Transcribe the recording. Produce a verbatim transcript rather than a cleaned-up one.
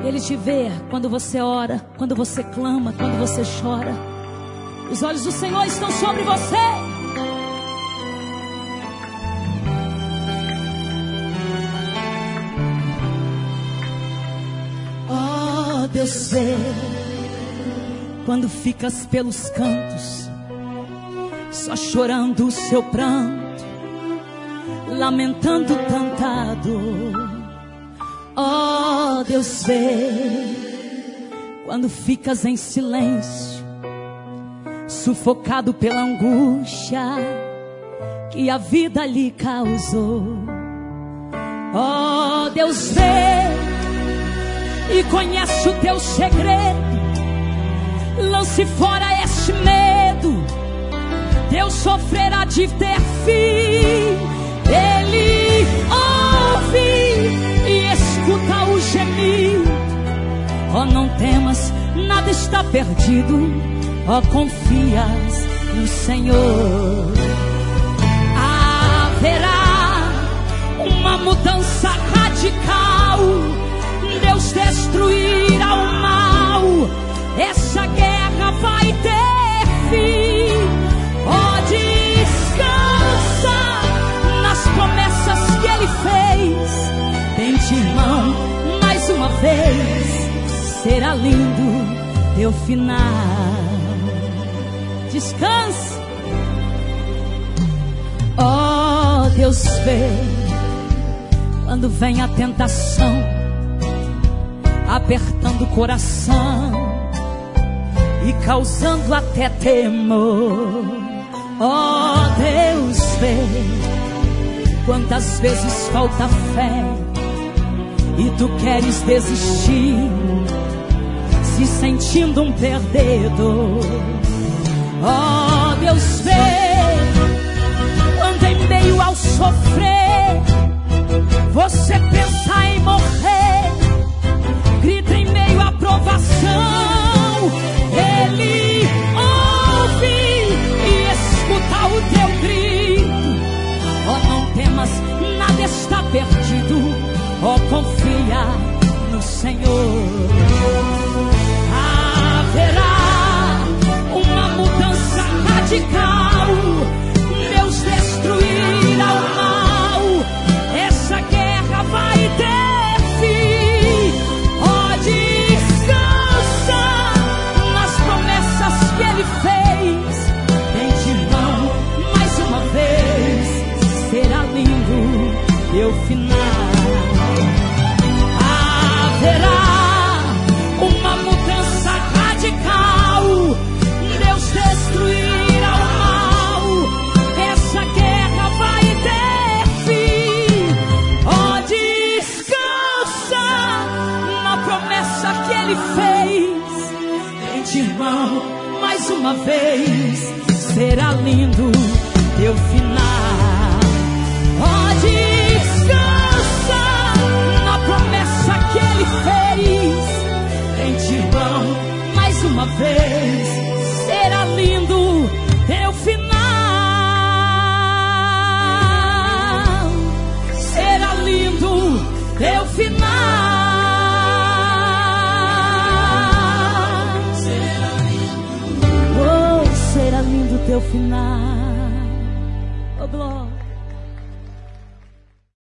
Ele te vê quando você ora, quando você clama, quando você chora. Os olhos do Senhor estão sobre você. Oh, Deus vê quando ficas pelos cantos, só chorando o seu pranto, lamentando tanta dor. Oh, Deus vê quando ficas em silêncio, sufocado pela angústia que a vida lhe causou. Oh, Deus vê e conhece o teu segredo. Lance fora este medo, Deus sofrerá de ter fim. Ele ouve e escuta o gemido. Oh, não temas, nada está perdido. Oh, confias no Senhor. Haverá uma mudança radical. Deus destruirá o mal. Essa guerra vai ter fim. Oh, descansa nas promessas que Ele fez. Tente, irmão, mais uma vez. Será lindo teu final. Descanse. Oh, Deus vê quando vem a tentação, apertando o coração e causando até temor. Oh, Deus vê quantas vezes falta fé e tu queres desistir, se sentindo um perdedor. Oh, Deus vê quando em meio ao sofrer você pensa em morrer, grita em meio à provação. Ele ouve e escuta o teu grito. Oh, não temas, nada está perdido. Oh, confia no Senhor. Haverá uma mudança radical. Deus destruirá o mal. Essa guerra vai ter fim. Oh, descansa nas promessas que Ele fez. Tente, irmão, mais uma vez. Será lindo teu final. Haverá uma mudança radical. Deus destruirá o mal. Essa guerra vai ter fim. Oh, descansa na promessa que Ele fez. Tente, irmão, mais uma vez. Será lindo teu final. Oh, descansa na promessa que Ele fez. Tente, irmão, mais uma vez. Será lindo teu final. Será lindo teu final. Oh, será lindo teu final.